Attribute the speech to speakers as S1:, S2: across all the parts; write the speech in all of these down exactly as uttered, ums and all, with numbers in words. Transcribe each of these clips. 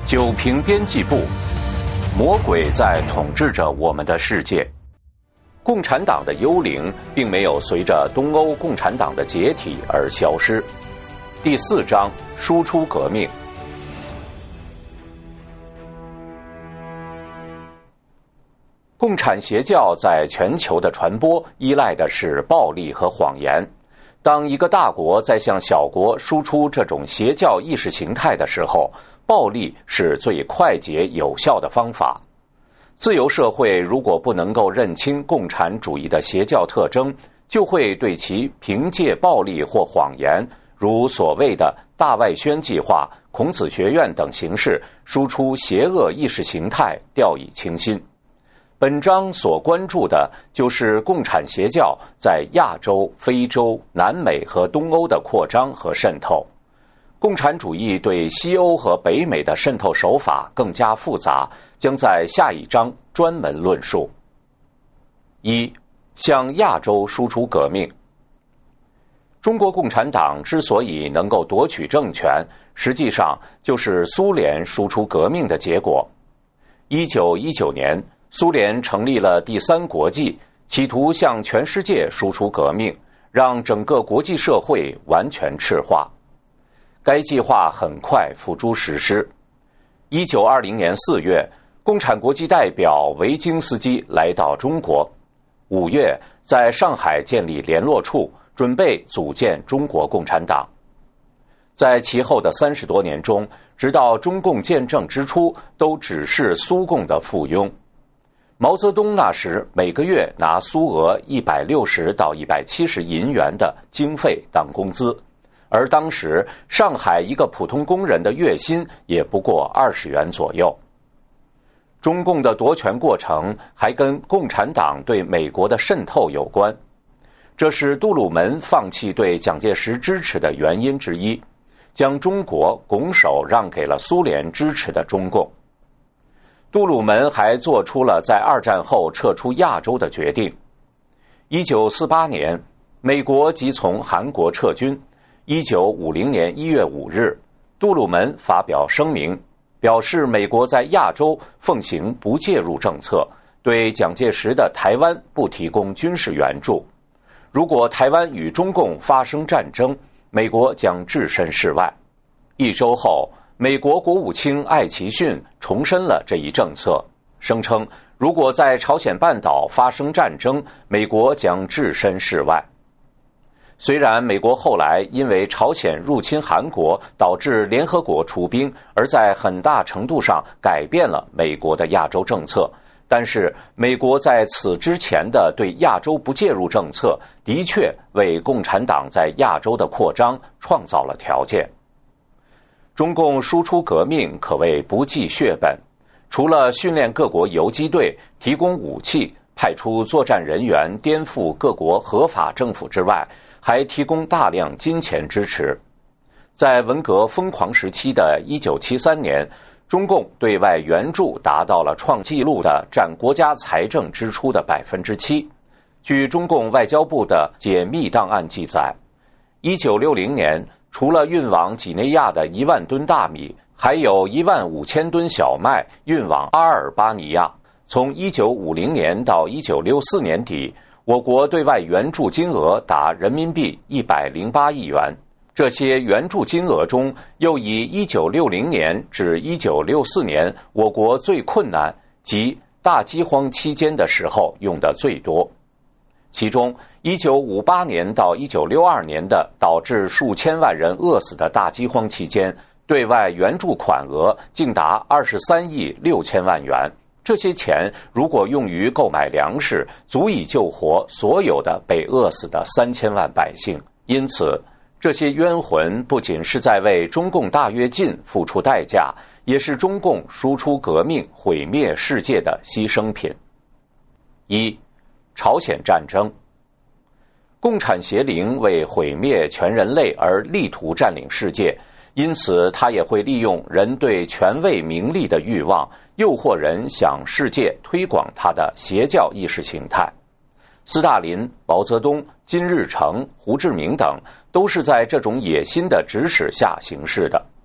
S1: 九平编辑部，魔鬼在统治着我们的世界。共产党的幽灵并没有随着东欧共产党的解体而消失。第四章，输出革命。共产邪教在全球的传播依赖的是暴力和谎言。当一个大国在向小国输出这种邪教意识形态的时候，暴力是最快捷有效的方法。自由社会如果不能够认清共产主义的邪教特征，就会对其凭借暴力或谎言，如所谓的大外宣计划、孔子学院等形式输出邪恶意识形态掉以轻心。本章所关注的就是共产邪教在亚洲、非洲、南美和东欧的扩张和渗透。共产主义对西欧和北美的渗透手法更加复杂，将在下一章专门论述。一、向亚洲输出革命。中国共产党之所以能够夺取政权，实际上就是苏联输出革命的结果。一九一九年，苏联成立了第三国际，企图向全世界输出革命，让整个国际社会完全赤化。该计划很快付诸实施。一九二零年四月，共产国际代表维京斯基来到中国。五月，在上海建立联络处，准备组建中国共产党。在其后的三十多年中，直到中共建政之初，都只是苏共的附庸。毛泽东那时每个月拿苏俄一百六十到一百七十银元的经费当工资。而当时上海一个普通工人的月薪也不过二十元左右。中共的夺权过程还跟共产党对美国的渗透有关，这是杜鲁门放弃对蒋介石支持的原因之一，将中国拱手让给了苏联支持的中共。杜鲁门还做出了在二战后撤出亚洲的决定。一九四八年，美国即从韩国撤军。一九五零年一月五日，杜鲁门发表声明，表示美国在亚洲奉行不介入政策，对蒋介石的台湾不提供军事援助。如果台湾与中共发生战争，美国将置身事外。一周后，美国国务卿艾奇逊重申了这一政策，声称如果在朝鲜半岛发生战争，美国将置身事外。虽然美国后来因为朝鲜入侵韩国导致联合国出兵，而在很大程度上改变了美国的亚洲政策，但是美国在此之前的对亚洲不介入政策的确为共产党在亚洲的扩张创造了条件。中共输出革命可谓不计血本，除了训练各国游击队、提供武器、派出作战人员颠覆各国合法政府之外，还提供大量金钱支持。在文革疯狂时期的一九七三年，中共对外援助达到了创纪录的占国家财政支出的百分之七。据中共外交部的解密档案记载，一九六零年除了运往几内亚的一万吨大米，还有一万五千吨小麦运往阿尔巴尼亚。从一九五零年到一九六四年底，我国对外援助金额达人民币一百零八亿元。这些援助金额中，又以一九六零年至一九六四年我国最困难及大饥荒期间的时候用的最多。其中一九五八年到一九六二年的导致数千万人饿死的大饥荒期间，对外援助款额竟达二十三亿六千万元。这些钱如果用于购买粮食，足以救活所有的被饿死的三千万百姓。因此，这些冤魂不仅是在为中共大跃进付出代价，也是中共输出革命毁灭世界的牺牲品。一、朝鲜战争。共产邪灵为毁灭全人类而力图占领世界，因此他也会利用人对权位名利的欲望，诱惑人向世界推广他的邪教意识形态。斯大林、毛泽东、金日成、胡志明等都是在这种野心的指使下行事的。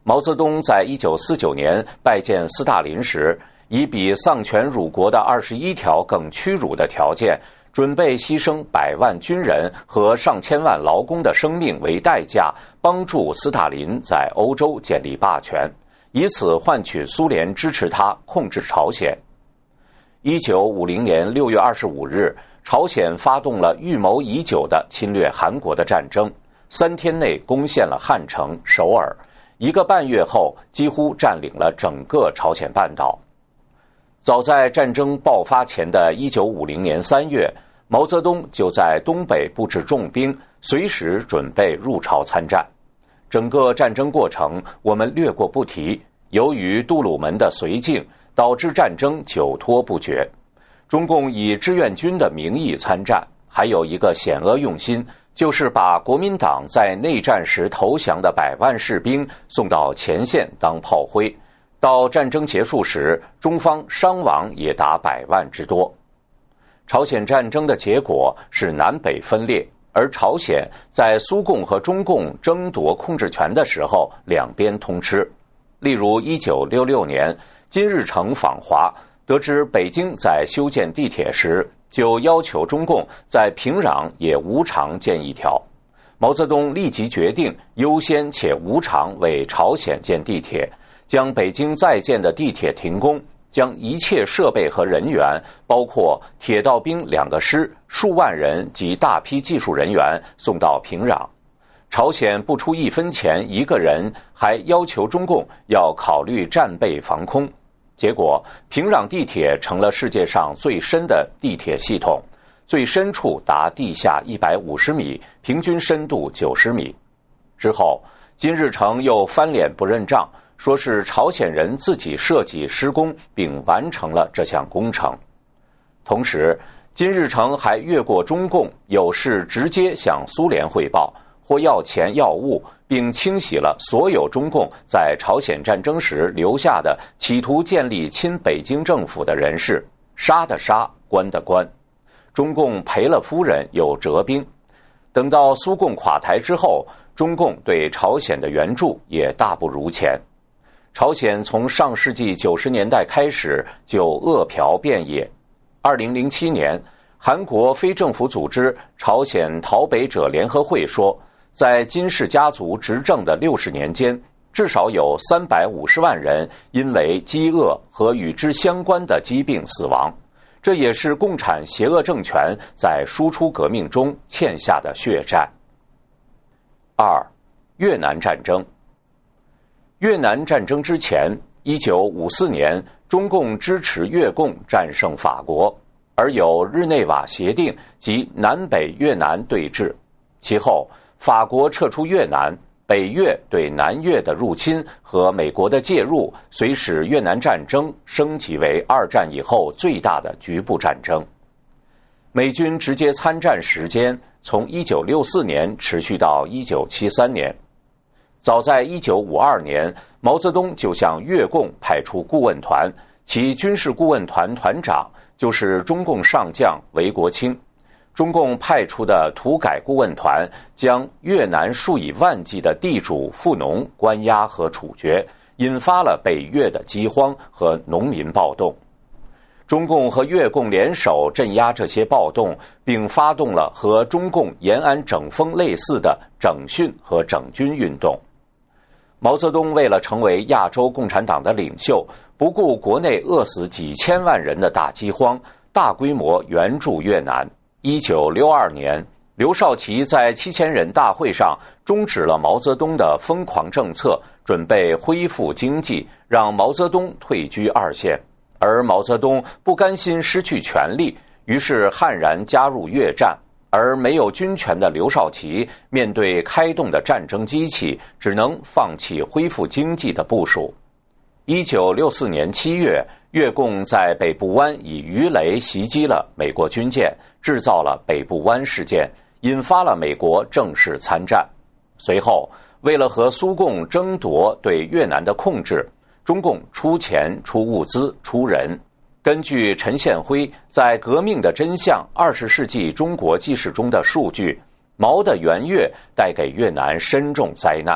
S1: 毛泽东在一九四九年拜见斯大林时，以比丧权辱国的二十一条更屈辱的条件，准备牺牲百万军人和上千万劳工的生命为代价，帮助斯大林在欧洲建立霸权，以此换取苏联支持他控制朝鲜。一九五零年六月二十五日，朝鲜发动了预谋已久的侵略韩国的战争，三天内攻陷了汉城、首尔，一个半月后几乎占领了整个朝鲜半岛。早在战争爆发前的一九五零年三月，毛泽东就在东北布置重兵，随时准备入朝参战。整个战争过程我们略过不提，由于杜鲁门的绥靖，导致战争久拖不决。中共以志愿军的名义参战，还有一个险恶用心，就是把国民党在内战时投降的百万士兵送到前线当炮灰。到战争结束时，中方伤亡也达百万之多。朝鲜战争的结果是南北分裂，而朝鲜在苏共和中共争夺控制权的时候，两边通吃。例如一九六六年，金日成访华，得知北京在修建地铁时，就要求中共在平壤也无偿建一条。毛泽东立即决定优先且无偿为朝鲜建地铁，将北京在建的地铁停工，将一切设备和人员，包括铁道兵两个师、数万人及大批技术人员送到平壤。朝鲜不出一分钱一个人，还要求中共要考虑战备防空。结果，平壤地铁成了世界上最深的地铁系统，最深处达地下一百五十米，平均深度九十米。之后，金日成又翻脸不认账，说是朝鲜人自己设计施工并完成了这项工程。同时，金日成还越过中共，有事直接向苏联汇报，或要钱要物，并清洗了所有中共在朝鲜战争时留下的企图建立亲北京政府的人士，杀的杀，关的关。中共赔了夫人又折兵。等到苏共垮台之后，中共对朝鲜的援助也大不如前。朝鲜从上世纪九十年代开始就饿殍遍野。二零零七年，韩国非政府组织朝鲜讨北者联合会说，在金氏家族执政的六十年间，至少有三百五十万人因为饥饿和与之相关的疾病死亡。这也是共产邪恶政权在输出革命中欠下的血债。二、越南战争。越南战争之前，一九五四年，中共支持越共战胜法国，而有日内瓦协定及南北越南对峙。其后，法国撤出越南，北越对南越的入侵和美国的介入，遂使越南战争升级为二战以后最大的局部战争。美军直接参战时间从一九六四年持续到一九七三年。早在一九五二年，毛泽东就向越共派出顾问团，其军事顾问团团长就是中共上将韦国清。中共派出的土改顾问团将越南数以万计的地主富农关押和处决，引发了北越的饥荒和农民暴动。中共和越共联手镇压这些暴动，并发动了和中共延安整风类似的整训和整军运动。毛泽东为了成为亚洲共产党的领袖，不顾国内饿死几千万人的大饥荒，大规模援助越南。一九六二年，刘少奇在七千人大会上终止了毛泽东的疯狂政策，准备恢复经济，让毛泽东退居二线。而毛泽东不甘心失去权力，于是悍然加入越战。而没有军权的刘少奇面对开动的战争机器，只能放弃恢复经济的部署。一九六四年七月，越共在北部湾以鱼雷袭击了美国军舰，制造了北部湾事件，引发了美国正式参战。随后，为了和苏共争夺对越南的控制，中共出钱、出物资、出人。根据陈宪辉在《革命的真相：二十世纪中国纪事》中的数据，毛的援越带给越南深重灾难，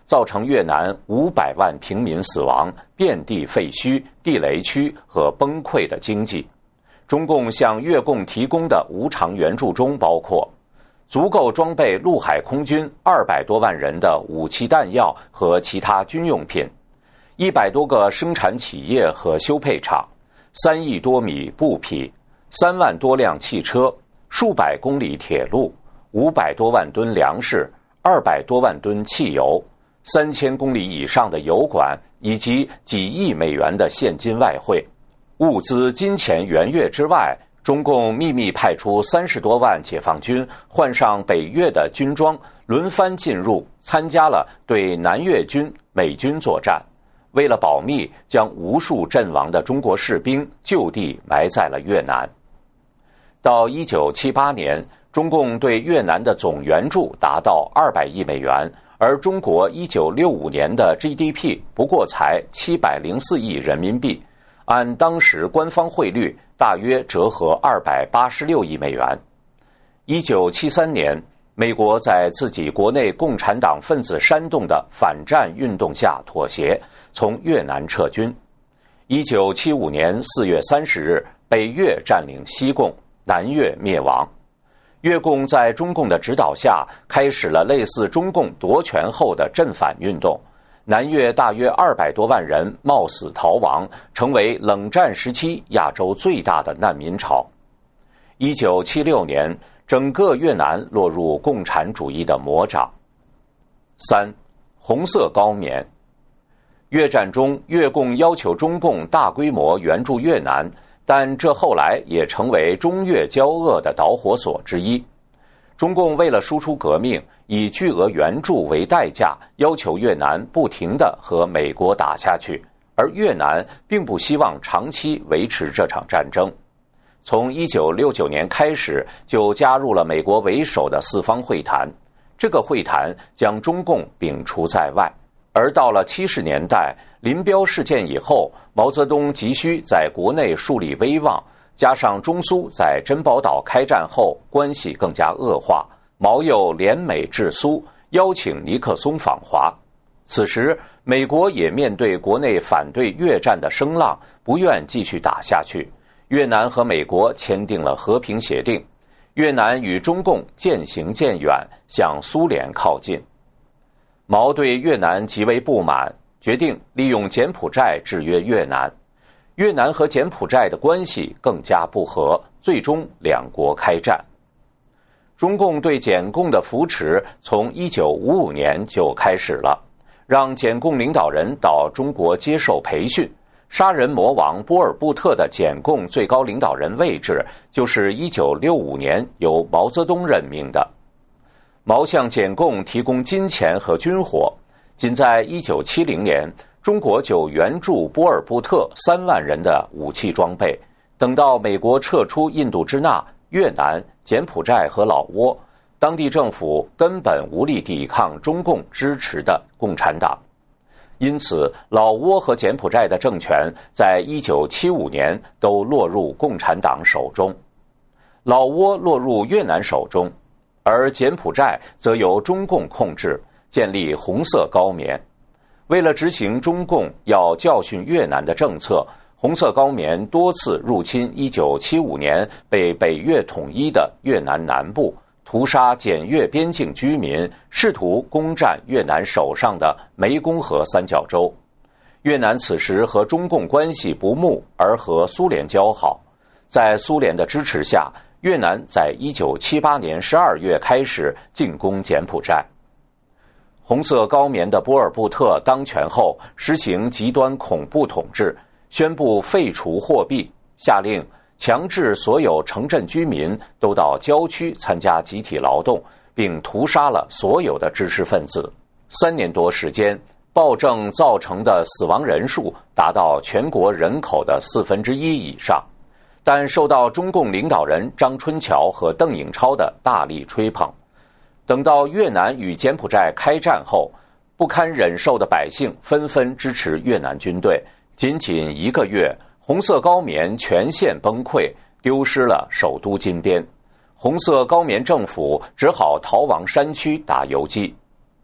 S1: 造成越南五百万平民死亡，遍地废墟、地雷区和崩溃的经济。中共向越共提供的无偿援助中包括足够装备陆海空军二百多万人的武器弹药和其他军用品，一百多个生产企业和修配厂，三亿多米布匹，三万多辆汽车，数百公里铁路，五百多万吨粮食，二百多万吨汽油，三千公里以上的油管，以及几亿美元的现金外汇。物资金钱援越之外，中共秘密派出三十多万解放军，换上北越的军装，轮番进入，参加了对南越军、美军作战。为了保密，将无数阵亡的中国士兵就地埋在了越南。到一九七八年，中共对越南的总援助达到二百亿美元，而中国一九六五年的 G D P 不过才七百零四亿人民币，按当时官方汇率，大约折合二百八十六亿美元。一九七三年，美国在自己国内共产党分子煽动的反战运动下妥协，从越南撤军。一九七五年四月三十日，北越占领西贡，南越灭亡。越共在中共的指导下，开始了类似中共夺权后的镇反运动。南越大约二百多万人冒死逃亡，成为冷战时期亚洲最大的难民潮。一九七六年，整个越南落入共产主义的魔掌。三、红色高棉。越战中，越共要求中共大规模援助越南，但这后来也成为中越交恶的导火索之一。中共为了输出革命，以巨额援助为代价，要求越南不停地和美国打下去，而越南并不希望长期维持这场战争。从一九六九年开始，就加入了美国为首的四方会谈，这个会谈将中共摒除在外。而到了七十年代，林彪事件以后，毛泽东急需在国内树立威望，加上中苏在珍宝岛开战后关系更加恶化，毛又联美制苏，邀请尼克松访华。此时，美国也面对国内反对越战的声浪，不愿继续打下去。越南和美国签订了和平协定，越南与中共渐行渐远，向苏联靠近。毛对越南极为不满，决定利用柬埔寨制约越南。越南和柬埔寨的关系更加不和，最终两国开战。中共对柬共的扶持从一九五五年就开始了，让柬共领导人到中国接受培训。杀人魔王波尔布特的柬共最高领导人位置就是一九六五年由毛泽东任命的。毛向柬共提供金钱和军火，仅在一九七零年，中国就援助波尔布特三万人的武器装备。等到美国撤出印度支那、越南、柬埔寨和老挝，当地政府根本无力抵抗中共支持的共产党。因此，老挝和柬埔寨的政权在一九七五年都落入共产党手中，老挝落入越南手中，而柬埔寨则由中共控制，建立红色高棉。为了执行中共要教训越南的政策，红色高棉多次入侵一九七五年被北越统一的越南南部，屠杀检越边境居民，试图攻占越南手上的湄公河三角洲。越南此时和中共关系不睦，而和苏联交好。在苏联的支持下，越南在一九七八年十二月开始进攻柬埔寨。红色高棉的波尔布特当权后，实行极端恐怖统治，宣布废除货币，下令强制所有城镇居民都到郊区参加集体劳动，并屠杀了所有的知识分子。三年多时间，暴政造成的死亡人数达到全国人口的四分之一以上。但受到中共领导人张春桥和邓颖超的大力吹捧，等到越南与柬埔寨开战后，不堪忍受的百姓纷纷支持越南军队。仅仅一个月，红色高棉全线崩溃，丢失了首都金边。红色高棉政府只好逃往山区打游击。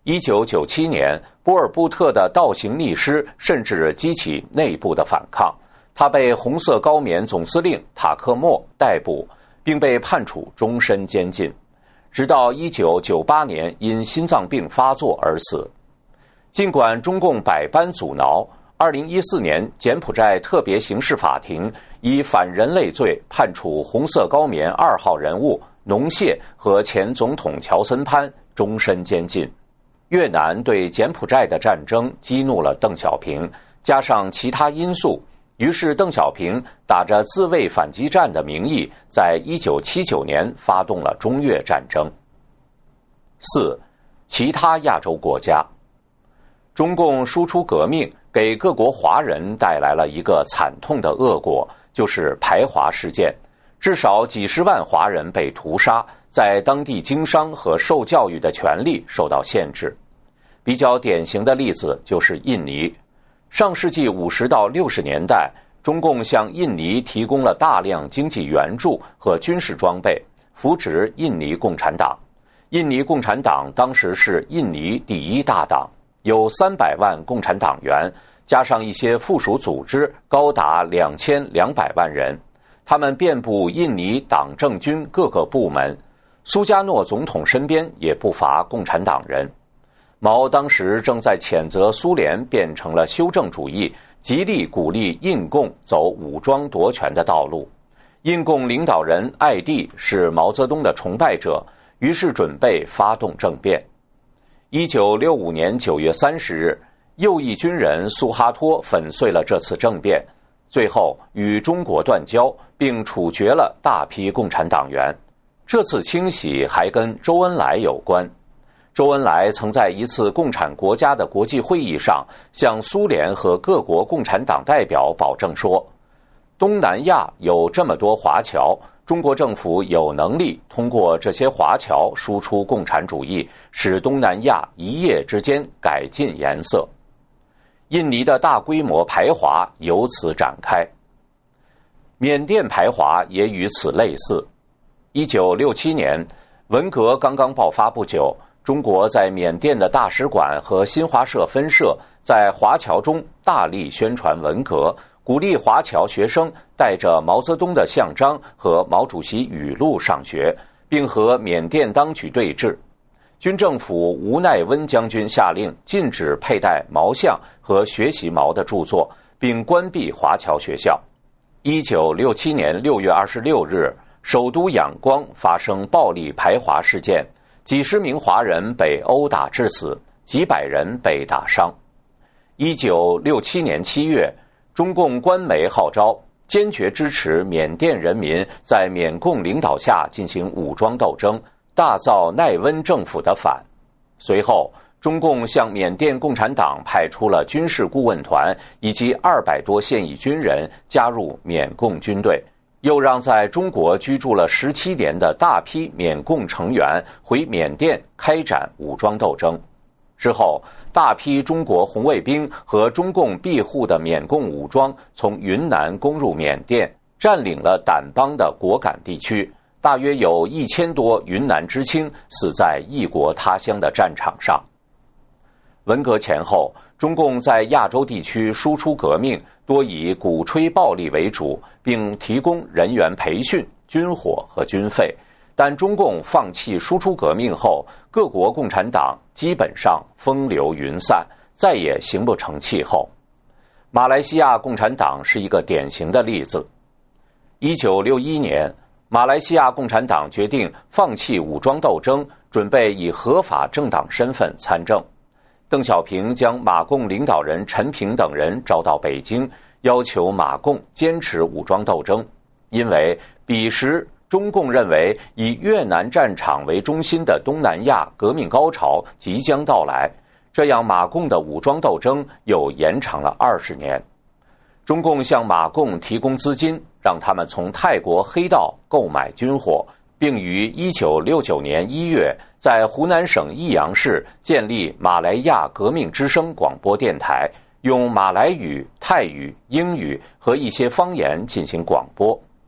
S1: 一九九七年，波尔布特的倒行逆施甚至激起内部的反抗，他被红色高棉总司令塔克莫逮捕，并被判处终身监禁，直到一九九八年因心脏病发作而死。尽管中共百般阻挠，二零一四年柬埔寨特别刑事法庭以反人类罪判处红色高棉二号人物农谢和前总统乔森潘终身监禁。越南对柬埔寨的战争激怒了邓小平，加上其他因素，于是邓小平打着自卫反击战的名义，在一九七九年发动了中越战争。四、其他亚洲国家。中共输出革命给各国华人带来了一个惨痛的恶果，就是排华事件，至少几十万华人被屠杀，在当地经商和受教育的权利受到限制。比较典型的例子就是印尼。上世纪五十到六十年代，中共向印尼提供了大量经济援助和军事装备，扶植印尼共产党。印尼共产党当时是印尼第一大党，有三百万共产党员，加上一些附属组织，高达两千两百万人。他们遍布印尼党政军各个部门，苏加诺总统身边也不乏共产党人。毛当时正在谴责苏联变成了修正主义，极力鼓励印共走武装夺权的道路。印共领导人艾蒂是毛泽东的崇拜者，于是准备发动政变。一九六五年九月三十日，右翼军人苏哈托粉碎了这次政变，最后与中国断交，并处决了大批共产党员。这次清洗还跟周恩来有关。周恩来曾在一次共产国家的国际会议上向苏联和各国共产党代表保证说，东南亚有这么多华侨，中国政府有能力通过这些华侨输出共产主义，使东南亚一夜之间改尽颜色。印尼的大规模排华由此展开，缅甸排华也与此类似。一九六七年，文革刚刚爆发不久，中国在缅甸的大使馆和新华社分社在华侨中大力宣传文革，鼓励华侨学生带着毛泽东的像章和毛主席语录上学，并和缅甸当局对峙。军政府吴奈温将军下令禁止佩戴毛像和学习毛的著作，并关闭华侨学校。一九六七年六月二十六日，首都仰光发生暴力排华事件，几十名华人被殴打致死，几百人被打伤。一九六七年七月，中共官媒号召坚决支持缅甸人民在缅共领导下进行武装斗争，大造奈温政府的反。随后，中共向缅甸共产党派出了军事顾问团以及二百多现役军人加入缅共军队，又让在中国居住了十七年的大批缅共成员回缅甸开展武装斗争。之后，大批中国红卫兵和中共庇护的缅共武装从云南攻入缅甸，占领了掸邦的果敢地区，大约有一千多云南知青死在异国他乡的战场上。文革前后，中共在亚洲地区输出革命多以鼓吹暴力为主，并提供人员培训、军火和军费。但中共放弃输出革命后，各国共产党基本上风流云散，再也形不成气候。马来西亚共产党是一个典型的例子。一九六一年，马来西亚共产党决定放弃武装斗争，准备以合法政党身份参政。邓小平将马共领导人陈平等人招到北京，要求马共坚持武装斗争，因为彼时中共认为以越南战场为中心的东南亚革命高潮即将到来，这样马共的武装斗争又延长了二十年。中共向马共提供资金，让他们从泰国黑道购买军火，并于一九六九年一月在湖南省益阳市建立马来亚革命之声广播电台，用马来语、泰语、英语和一些方言进行广播。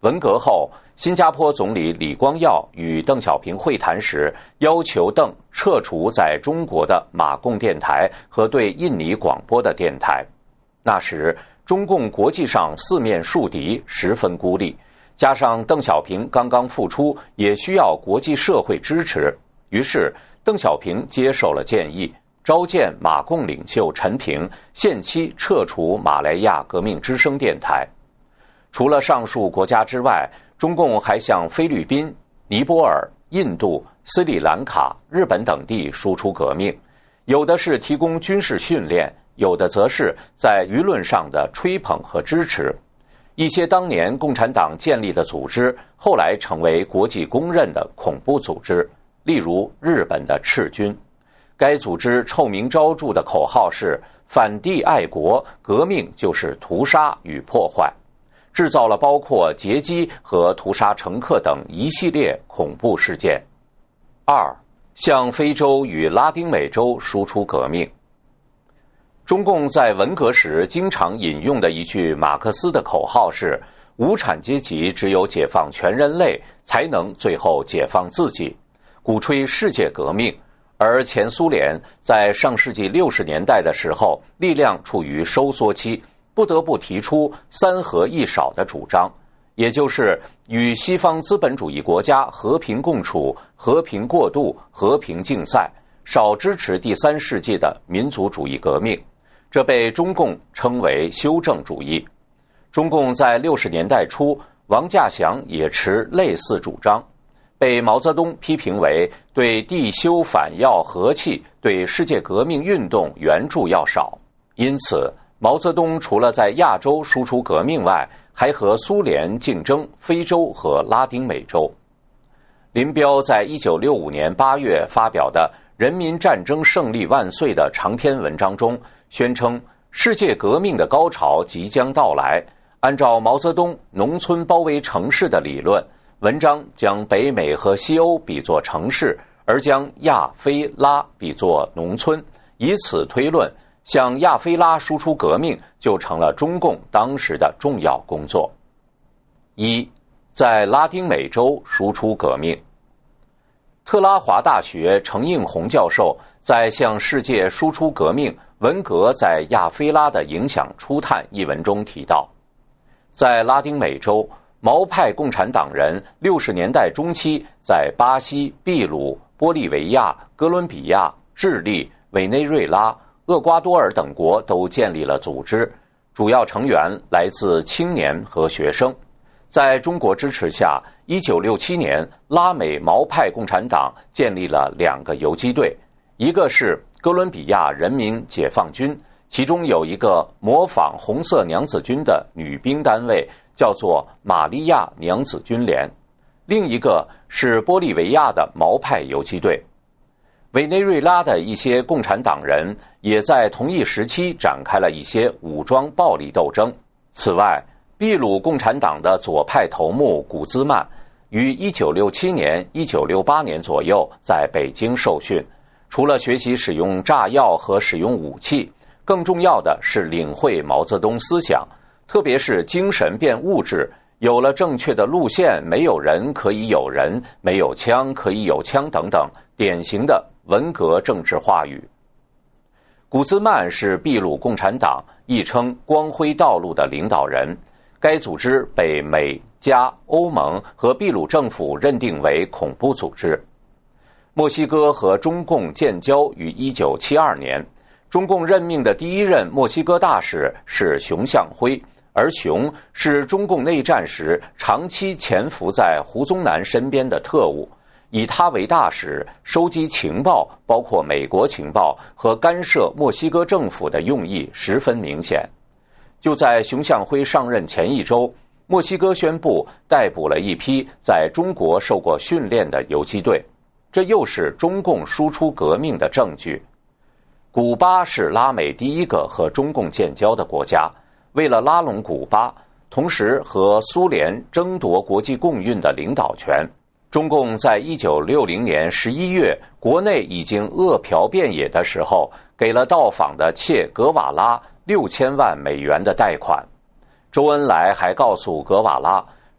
S1: 文革后，新加坡总理李光耀与邓小平会谈时，要求邓撤除在中国的马共电台和对印尼广播的电台。那时，中共国际上四面树敌，十分孤立，加上邓小平刚刚复出，也需要国际社会支持。于是，邓小平接受了建议，召见马共领袖陈平，限期撤除马来亚革命之声电台。除了上述国家之外，中共还向菲律宾、尼泊尔、印度、斯里兰卡、日本等地输出革命，有的是提供军事训练，有的则是在舆论上的吹捧和支持。一些当年共产党建立的组织，后来成为国际公认的恐怖组织，例如日本的赤军。该组织臭名昭著的口号是反帝爱国，革命就是屠杀与破坏，制造了包括劫机和屠杀乘客等一系列恐怖事件。二，向非洲与拉丁美洲输出革命。中共在文革时经常引用的一句马克思的口号是：无产阶级只有解放全人类，才能最后解放自己，鼓吹世界革命。而前苏联在上世纪六十年代的时候，力量处于收缩期，不得不提出三合一少的主张，也就是与西方资本主义国家和平共处、和平过渡、和平竞赛，少支持第三世界的民族主义革命。这被中共称为修正主义。中共在六十年代初，王稼祥也持类似主张，被毛泽东批评为对地修反要和气，对世界革命运动援助要少。因此，毛泽东除了在亚洲输出革命外，还和苏联竞争非洲和拉丁美洲。林彪在一九六五年八月发表的《人民战争胜利万岁》的长篇文章中，宣称世界革命的高潮即将到来。按照毛泽东农村包围城市的理论，文章将北美和西欧比作城市，而将亚非拉比作农村，以此推论，向亚非拉输出革命就成了中共当时的重要工作。一，在拉丁美洲输出革命。特拉华大学程应红教授在《向世界输出革命：文革在亚非拉的影响初探》一文中提到，在拉丁美洲，毛派共产党人六十年代中期在巴西、秘鲁、玻利维亚、哥伦比亚、智利、委内瑞拉、厄瓜多尔等国都建立了组织，主要成员来自青年和学生。在中国支持下，一九六七年，拉美毛派共产党建立了两个游击队，一个是哥伦比亚人民解放军，其中有一个模仿红色娘子军的女兵单位，叫做玛利亚娘子军连；另一个是玻利维亚的毛派游击队。委内瑞拉的一些共产党人也在同一时期展开了一些武装暴力斗争。此外，秘鲁共产党的左派头目古兹曼于一九六七年、一九六八年左右在北京受训，除了学习使用炸药和使用武器，更重要的是领会毛泽东思想，特别是精神变物质，有了正确的路线，没有人可以有人，没有枪可以有枪等等，典型的文革政治话语。古兹曼是秘鲁共产党，亦称光辉道路的领导人。该组织被美、加、欧盟和秘鲁政府认定为恐怖组织。墨西哥和中共建交于一九七二年，中共任命的第一任墨西哥大使是熊向晖，而熊是中共内战时长期潜伏在胡宗南身边的特务，以他为大使，收集情报，包括美国情报和干涉墨西哥政府的用意十分明显。就在熊向晖上任前一周，墨西哥宣布逮捕了一批在中国受过训练的游击队，这又是中共输出革命的证据。古巴是拉美第一个和中共建交的国家，为了拉拢古巴，同时和苏联争夺国际共运的领导权，中共在一九六零年十一月，国内已经饿殍遍野的时候，给了到访的切格瓦拉六千万美元的贷款。周恩来还告诉格瓦拉，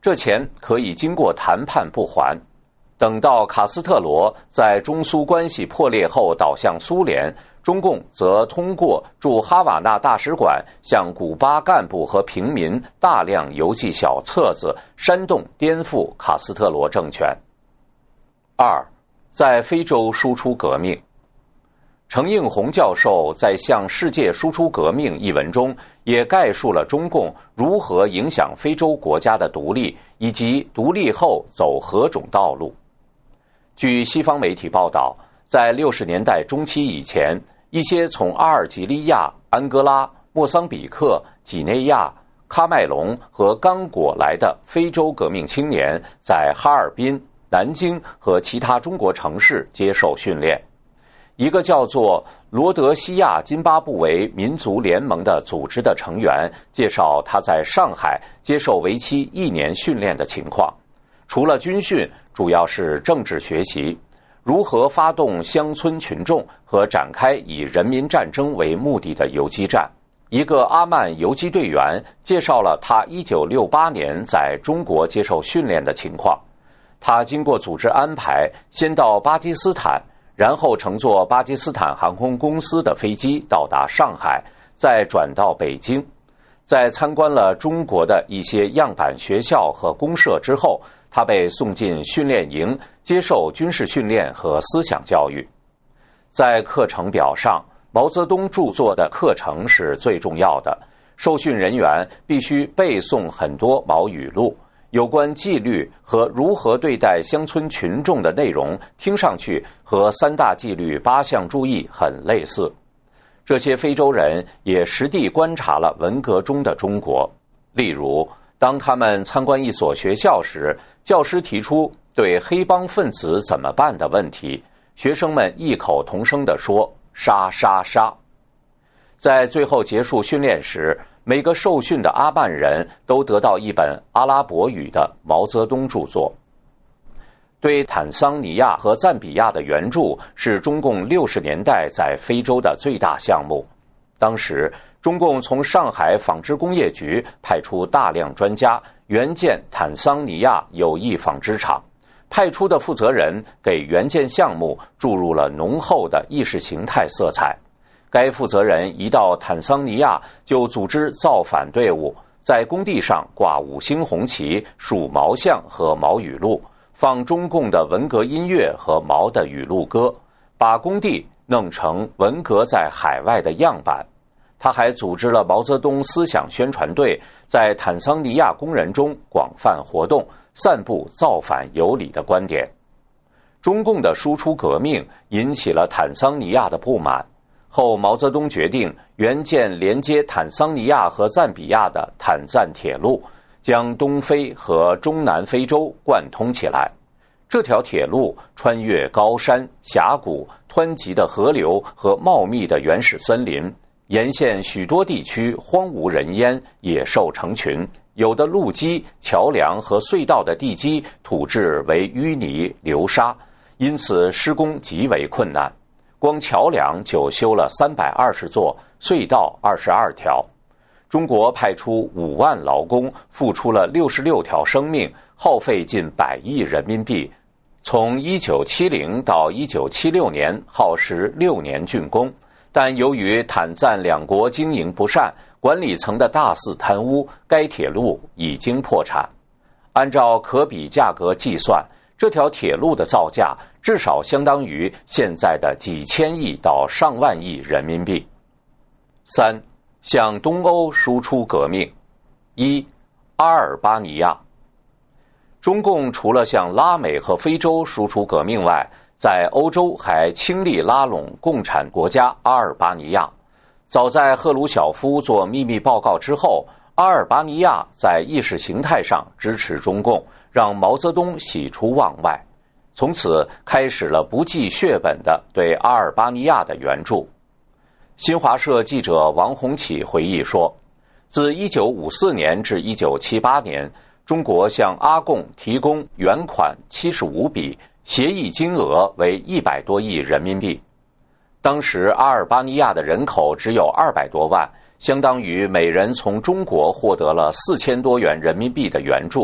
S1: 这钱可以经过谈判不还。等到卡斯特罗在中苏关系破裂后倒向苏联，中共则通过驻哈瓦那大使馆向古巴干部和平民大量邮寄小册子，煽动颠覆卡斯特罗政权。二，在非洲输出革命。程应红教授在《向世界输出革命》一文中也概述了中共如何影响非洲国家的独立，以及独立后走何种道路。据西方媒体报道，在六十年代中期以前，一些从阿尔及利亚、安哥拉、莫桑比克、几内亚、喀麦隆和刚果来的非洲革命青年，在哈尔滨、南京和其他中国城市接受训练。一个叫做罗德西亚津巴布韦民族联盟的组织的成员介绍他在上海接受为期一年训练的情况。除了军训，主要是政治学习，如何发动乡村群众和展开以人民战争为目的的游击战。一个阿曼游击队员介绍了他一九六八年在中国接受训练的情况。他经过组织安排，先到巴基斯坦，然后乘坐巴基斯坦航空公司的飞机到达上海，再转到北京。在参观了中国的一些样板学校和公社之后，他被送进训练营，接受军事训练和思想教育。在课程表上，毛泽东著作的课程是最重要的，受训人员必须背诵很多毛语录。有关纪律和如何对待乡村群众的内容，听上去和三大纪律八项注意很类似。这些非洲人也实地观察了文革中的中国。例如，当他们参观一所学校时，教师提出对黑帮分子怎么办的问题，学生们异口同声地说：杀杀杀。在最后结束训练时，每个受训的阿曼人都得到一本阿拉伯语的毛泽东著作。对坦桑尼亚和赞比亚的援助是中共六十年代在非洲的最大项目。当时，中共从上海纺织工业局派出大量专家援建坦桑尼亚友谊纺织厂，派出的负责人给援建项目注入了浓厚的意识形态色彩。该负责人一到坦桑尼亚就组织造反队伍，在工地上挂五星红旗、竖毛像和毛语录，放中共的文革音乐和毛的语录歌，把工地弄成文革在海外的样板。他还组织了毛泽东思想宣传队，在坦桑尼亚工人中广泛活动，散布造反有理的观点。中共的输出革命引起了坦桑尼亚的不满。后毛泽东决定援建连接坦桑尼亚和赞比亚的坦赞铁路，将东非和中南非洲贯通起来。这条铁路穿越高山、峡谷、湍急的河流和茂密的原始森林，沿线许多地区荒无人烟，野兽成群，有的路基、桥梁和隧道的地基土质为淤泥流沙，因此施工极为困难。光桥梁就修了三百二十座，隧道二十二条。中国派出五万劳工，付出了六十六条生命，耗费近百亿人民币。从一九七零到一九七六年，耗时六年竣工。但由于坦赞两国经营不善，管理层的大肆贪污，该铁路已经破产。按照可比价格计算，这条铁路的造价至少相当于现在的几千亿到上万亿人民币。三，向东欧输出革命。一，阿尔巴尼亚。中共除了向拉美和非洲输出革命外，在欧洲还倾力拉拢共产国家阿尔巴尼亚。早在赫鲁晓夫做秘密报告之后，阿尔巴尼亚在意识形态上支持中共，让毛泽东喜出望外。从此开始了不计血本的对阿尔巴尼亚的援助。新华社记者王洪启回忆说，自一九五四年至一九七八年，中国向阿共提供原款七十五笔，协议金额为一百多亿人民币。当时阿尔巴尼亚的人口只有二百多万，相当于每人从中国获得了四千多元人民币的援助，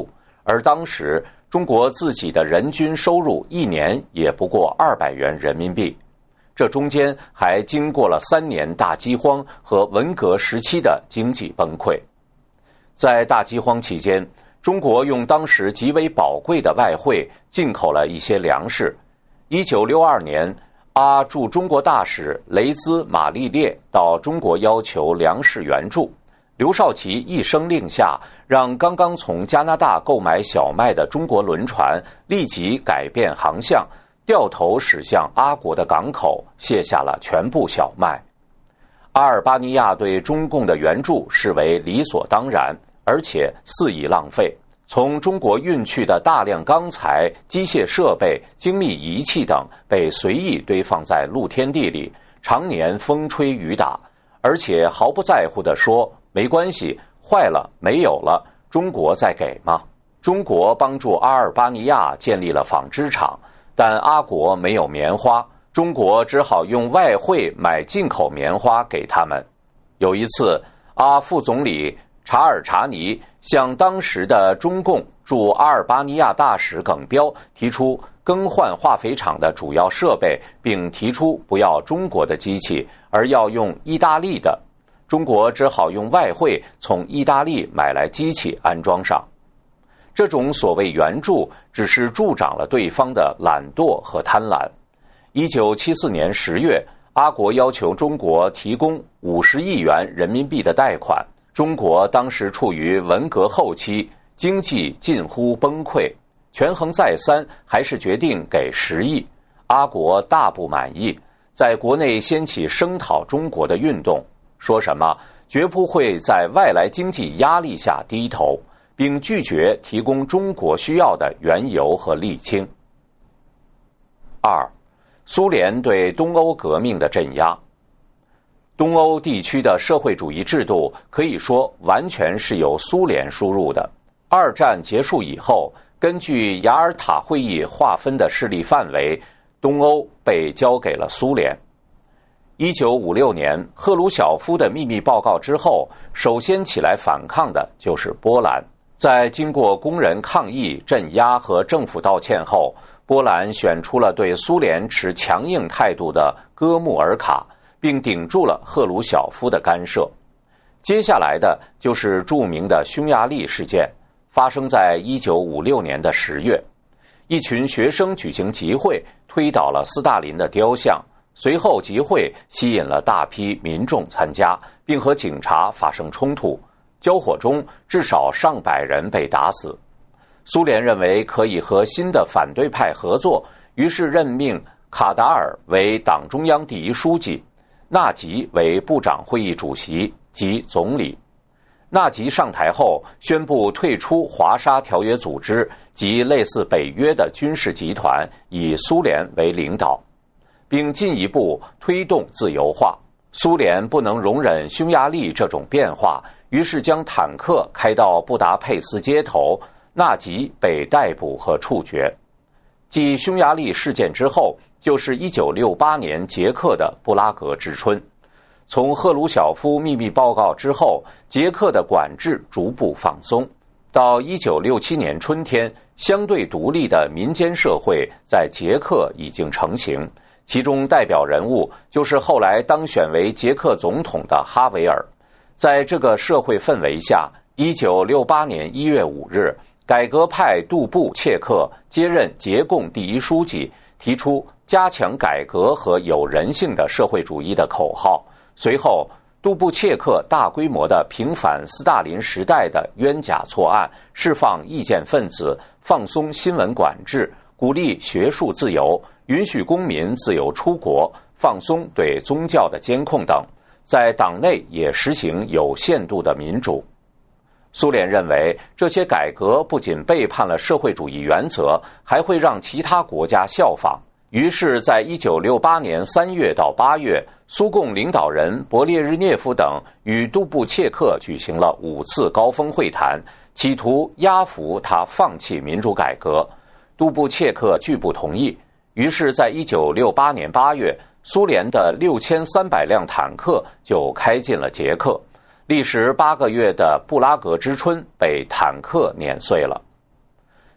S1: 而当时中国自己的人均收入一年也不过二百元人民币，这中间还经过了三年大饥荒和文革时期的经济崩溃。在大饥荒期间，中国用当时极为宝贵的外汇进口了一些粮食。一九六二年，阿驻中国大使雷兹·马利列到中国要求粮食援助，刘少奇一声令下，让刚刚从加拿大购买小麦的中国轮船立即改变航向，掉头驶向阿国的港口，卸下了全部小麦。阿尔巴尼亚对中共的援助视为理所当然，而且肆意浪费。从中国运去的大量钢材、机械设备、精密仪器等被随意堆放在露天地里，常年风吹雨打，而且毫不在乎地说没关系，坏了没有了，中国再给吗？中国帮助阿尔巴尼亚建立了纺织厂，但阿国没有棉花，中国只好用外汇买进口棉花给他们。有一次，阿副总理查尔查尼向当时的中共驻阿尔巴尼亚大使耿彪提出更换化肥厂的主要设备，并提出不要中国的机器，而要用意大利的。中国只好用外汇从意大利买来机器安装上。这种所谓援助只是助长了对方的懒惰和贪婪。一九七四年十月，阿国要求中国提供五十亿元人民币的贷款。中国当时处于文革后期，经济近乎崩溃，权衡再三，还是决定给十亿。阿国大不满意，在国内掀起声讨中国的运动，说什么绝不会在外来经济压力下低头，并拒绝提供中国需要的原油和沥青。二，苏联对东欧革命的镇压。东欧地区的社会主义制度可以说完全是由苏联输入的。二战结束以后，根据雅尔塔会议划分的势力范围，东欧被交给了苏联。一九五六年赫鲁晓夫的秘密报告之后，首先起来反抗的就是波兰。在经过工人抗议、镇压和政府道歉后，波兰选出了对苏联持强硬态度的哥穆尔卡，并顶住了赫鲁晓夫的干涉。接下来的就是著名的匈牙利事件，发生在一九五六年的十月。一群学生举行集会，推倒了斯大林的雕像，随后集会吸引了大批民众参加，并和警察发生冲突，交火中至少上百人被打死。苏联认为可以和新的反对派合作，于是任命卡达尔为党中央第一书记，纳吉为部长会议主席及总理。纳吉上台后宣布退出华沙条约组织及类似北约的军事集团，以苏联为领导，并进一步推动自由化。苏联不能容忍匈牙利这种变化，于是将坦克开到布达佩斯街头，纳吉被逮捕和处决。继匈牙利事件之后，就是一九六八年捷克的布拉格之春。从赫鲁晓夫秘密报告之后，捷克的管制逐步放松。到一九六七年春天，相对独立的民间社会在捷克已经成型，其中代表人物就是后来当选为捷克总统的哈维尔。在这个社会氛围下，一九六八年一月五日，改革派杜布切克接任捷共第一书记，提出加强改革和有人性的社会主义的口号。随后，杜布切克大规模地平反斯大林时代的冤假错案，释放意见分子，放松新闻管制，鼓励学术自由，允许公民自由出国，放松对宗教的监控等，在党内也实行有限度的民主。苏联认为这些改革不仅背叛了社会主义原则，还会让其他国家效仿。于是在一九六八年三月到八月，苏共领导人勃列日涅夫等与杜布切克举行了五次高峰会谈，企图压服他放弃民主改革。杜布切克拒不同意，于是在一九六八年八月，苏联的六千三百辆坦克就开进了捷克。历时八个月的布拉格之春被坦克碾碎了。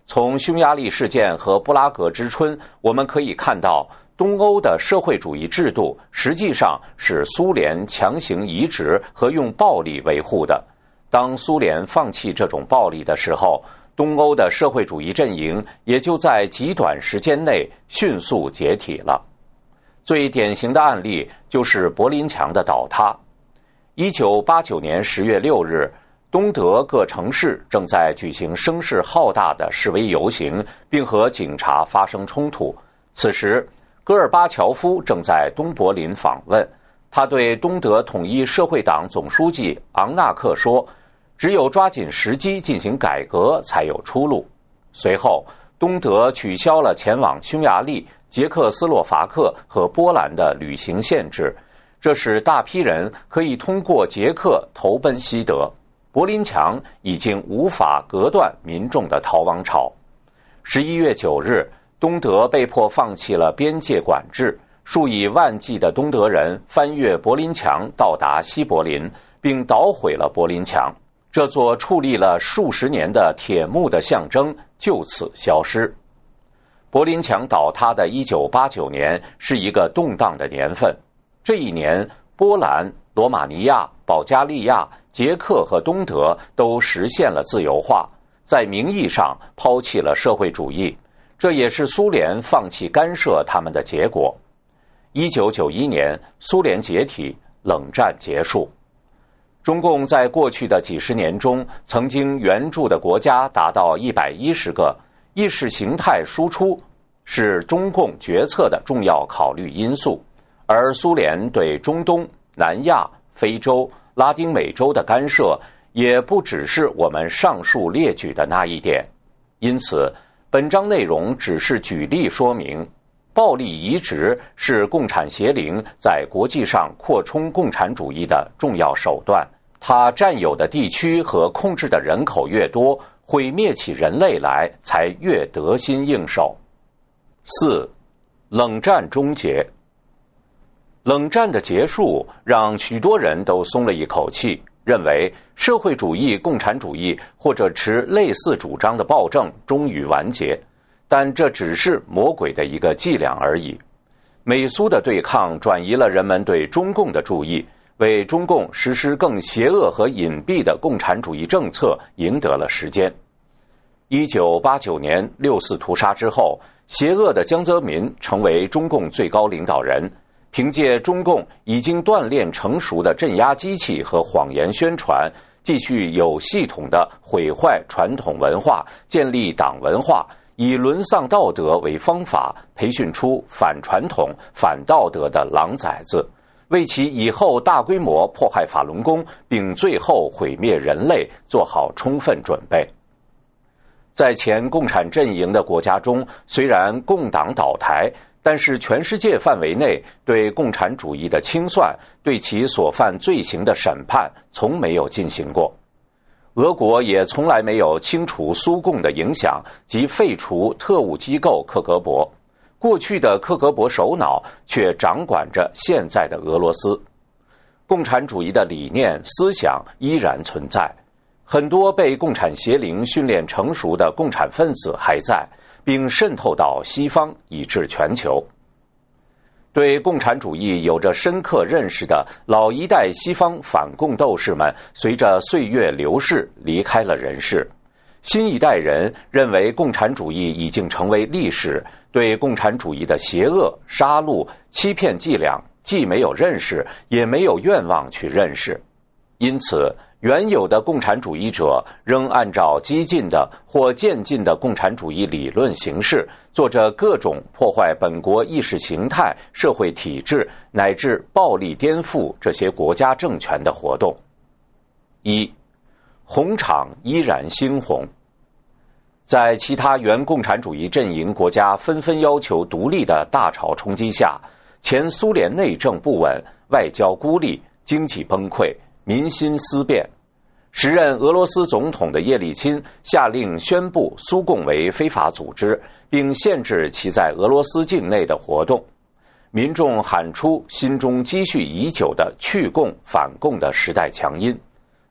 S1: 从匈牙利事件和布拉格之春，我们可以看到，东欧的社会主义制度实际上是苏联强行移植和用暴力维护的。当苏联放弃这种暴力的时候，东欧的社会主义阵营也就在极短时间内迅速解体了。最典型的案例就是柏林墙的倒塌。一九八九年十月六日，东德各城市正在举行声势浩大的示威游行，并和警察发生冲突。此时，戈尔巴乔夫正在东柏林访问，他对东德统一社会党总书记昂纳克说：“只有抓紧时机进行改革，才有出路。”随后，东德取消了前往匈牙利、捷克斯洛伐克和波兰的旅行限制，这使大批人可以通过捷克投奔西德。柏林墙已经无法隔断民众的逃亡潮。十一月九日，东德被迫放弃了边界管制，数以万计的东德人翻越柏林墙到达西柏林，并捣毁了柏林墙。这座矗立了数十年的铁幕的象征就此消失。柏林墙倒塌的一九八九年是一个动荡的年份。这一年，波兰、罗马尼亚、保加利亚、捷克和东德都实现了自由化，在名义上抛弃了社会主义，这也是苏联放弃干涉他们的结果。一九九一年，苏联解体，冷战结束。中共在过去的几十年中，曾经援助的国家达到一百一十个，意识形态输出是中共决策的重要考虑因素，而苏联对中东、南亚、非洲、拉丁美洲的干涉也不只是我们上述列举的那一点。因此，本章内容只是举例说明，暴力移植是共产邪灵在国际上扩充共产主义的重要手段，它占有的地区和控制的人口越多，毁灭起人类来才越得心应手。四、冷战终结。冷战的结束让许多人都松了一口气，认为社会主义、共产主义或者持类似主张的暴政终于完结，但这只是魔鬼的一个伎俩而已。美苏的对抗转移了人们对中共的注意，为中共实施更邪恶和隐蔽的共产主义政策赢得了时间。一九八九年六四屠杀之后，邪恶的江泽民成为中共最高领导人，凭借中共已经锻炼成熟的镇压机器和谎言宣传，继续有系统地毁坏传统文化，建立党文化，以沦丧道德为方法，培训出反传统、反道德的狼崽子，为其以后大规模迫害法轮功并最后毁灭人类做好充分准备。在前共产阵营的国家中，虽然共党倒台，但是全世界范围内对共产主义的清算、对其所犯罪行的审判从没有进行过。俄国也从来没有清除苏共的影响及废除特务机构克格勃，过去的克格勃首脑却掌管着现在的俄罗斯。共产主义的理念、思想依然存在，很多被共产邪灵训练成熟的共产分子还在，并渗透到西方以至全球。对共产主义有着深刻认识的老一代西方反共斗士们，随着岁月流逝离开了人世。新一代人认为共产主义已经成为历史，对共产主义的邪恶、杀戮、欺骗伎俩既没有认识，也没有愿望去认识。因此，原有的共产主义者仍按照激进的或渐进的共产主义理论形式，做着各种破坏本国意识形态、社会体制乃至暴力颠覆这些国家政权的活动。一、红场依然猩红。在其他原共产主义阵营国家纷纷要求独立的大潮冲击下，前苏联内政不稳，外交孤立，经济崩溃，民心思变。时任俄罗斯总统的叶利钦下令宣布苏共为非法组织，并限制其在俄罗斯境内的活动。民众喊出心中积蓄已久的去共反共的时代强音。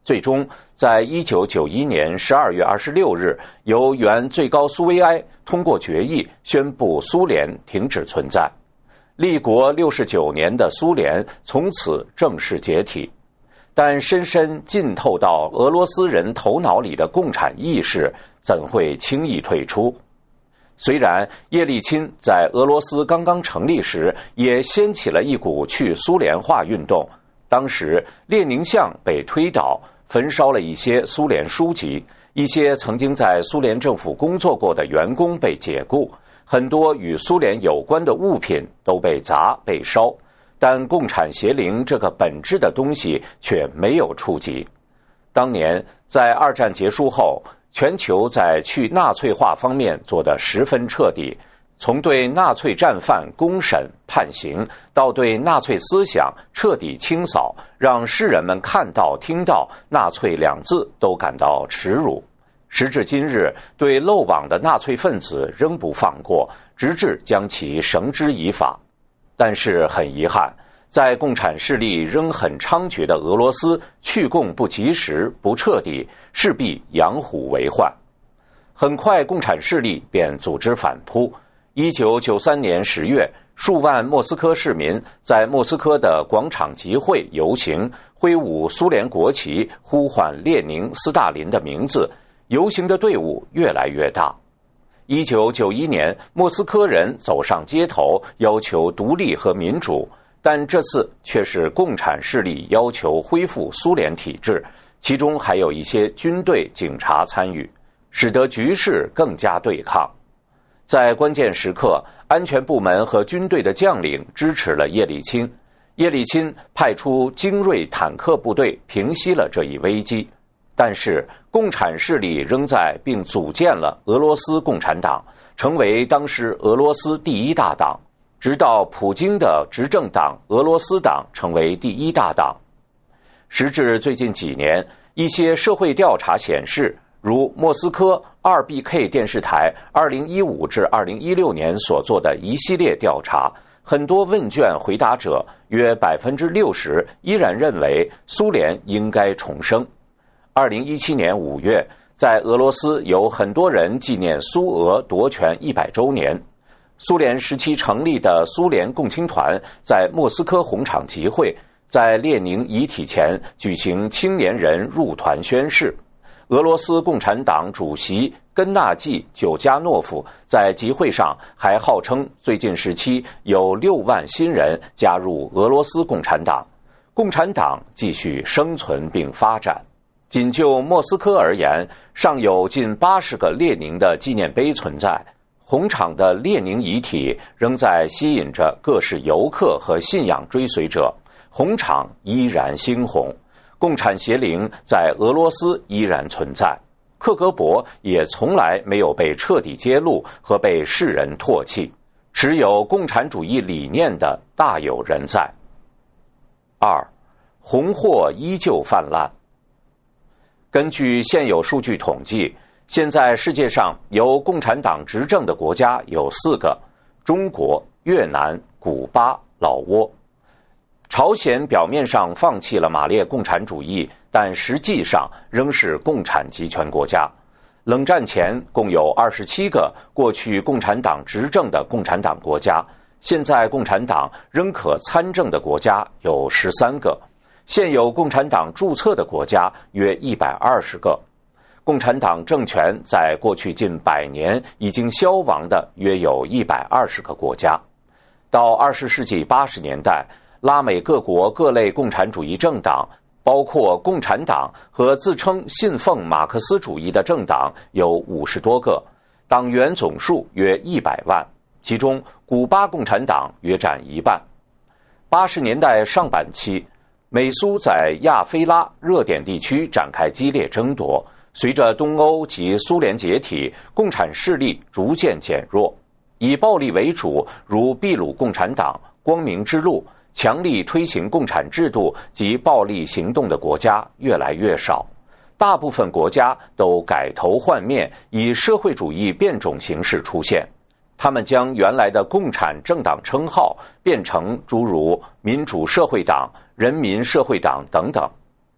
S1: 最终在一九九一年十二月二十六日，由原最高苏维埃通过决议宣布苏联停止存在。立国六十九年的苏联从此正式解体。但深深浸透到俄罗斯人头脑里的共产意识怎会轻易退出？虽然叶利钦在俄罗斯刚刚成立时也掀起了一股去苏联化运动，当时列宁像被推倒，焚烧了一些苏联书籍，一些曾经在苏联政府工作过的员工被解雇，很多与苏联有关的物品都被砸被烧。但共产邪灵这个本质的东西却没有触及。当年在二战结束后，全球在去纳粹化方面做得十分彻底，从对纳粹战犯公审判刑，到对纳粹思想彻底清扫，让世人们看到听到纳粹两字都感到耻辱。时至今日，对漏网的纳粹分子仍不放过，直至将其绳之以法。但是很遗憾，在共产势力仍很猖獗的俄罗斯，去共不及时不彻底，势必养虎为患。很快共产势力便组织反扑。一九九三年十月，数万莫斯科市民在莫斯科的广场集会游行，挥舞苏联国旗，呼唤列宁、斯大林的名字，游行的队伍越来越大。一九九一年，莫斯科人走上街头，要求独立和民主，但这次却是共产势力要求恢复苏联体制，其中还有一些军队、警察参与，使得局势更加对抗。在关键时刻，安全部门和军队的将领支持了叶利钦，叶利钦派出精锐坦克部队平息了这一危机。但是共产势力仍在，并组建了俄罗斯共产党，成为当时俄罗斯第一大党，直到普京的执政党俄罗斯党成为第一大党。时至最近几年，一些社会调查显示，如莫斯科 二 B K 电视台二零一五至二零一六年所做的一系列调查，很多问卷回答者约 百分之六十 依然认为苏联应该重生。二零一七年五月，在俄罗斯有很多人纪念苏俄夺权一百周年。苏联时期成立的苏联共青团在莫斯科红场集会，在列宁遗体前举行青年人入团宣誓。俄罗斯共产党主席根纳季·久加诺夫在集会上还号称，最近时期有六万新人加入俄罗斯共产党，共产党继续生存并发展。仅就莫斯科而言，尚有近八十个列宁的纪念碑存在，红场的列宁遗体仍在吸引着各式游客和信仰追随者，红场依然猩红。共产邪灵在俄罗斯依然存在，克格勃也从来没有被彻底揭露和被世人唾弃，持有共产主义理念的大有人在。二，红货依旧泛滥。根据现有数据统计，现在世界上由共产党执政的国家有四个：中国、越南、古巴、老挝。朝鲜表面上放弃了马列共产主义，但实际上仍是共产集权国家。冷战前共有二十七个过去共产党执政的共产党国家，现在共产党仍可参政的国家有十三个。现有共产党注册的国家约一百二十个，共产党政权在过去近百年已经消亡的约有一百二十个国家。到二十世纪八十年代，拉美各国各类共产主义政党，包括共产党和自称信奉马克思主义的政党有五十多个，党员总数约一百万，其中古巴共产党约占一半。八十年代上半期，美苏在亚非拉热点地区展开激烈争夺，随着东欧及苏联解体，共产势力逐渐减弱，以暴力为主，如秘鲁共产党、光明之路，强力推行共产制度及暴力行动的国家越来越少，大部分国家都改头换面，以社会主义变种形式出现。他们将原来的共产政党称号变成诸如民主社会党、人民社会党等等。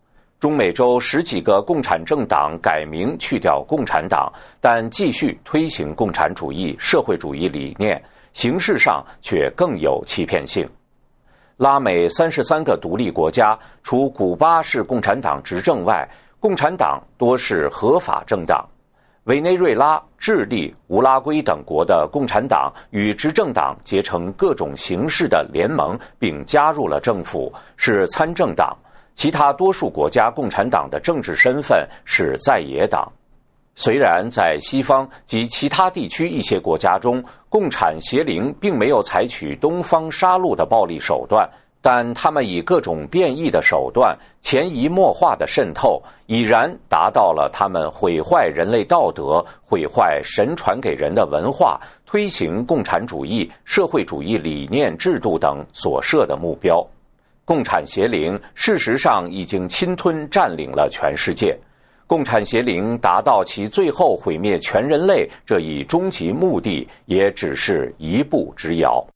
S1: 中美洲十几个共产政党改名去掉共产党，但继续推行共产主义、社会主义理念，形式上却更有欺骗性。拉美三十三个独立国家，除古巴是共产党执政外，共产党多是合法政党。委内瑞拉、智利、乌拉圭等国的共产党与执政党结成各种形式的联盟，并加入了政府，是参政党。其他多数国家共产党的政治身份是在野党。虽然在西方及其他地区一些国家中，共产邪灵并没有采取东方杀戮的暴力手段，但他们以各种变异的手段、潜移默化的渗透，已然达到了他们毁坏人类道德、毁坏神传给人的文化、推行共产主义、社会主义理念制度等所设的目标。共产邪灵事实上已经侵吞占领了全世界。共产邪灵达到其最后毁灭全人类这一终极目的，也只是一步之遥。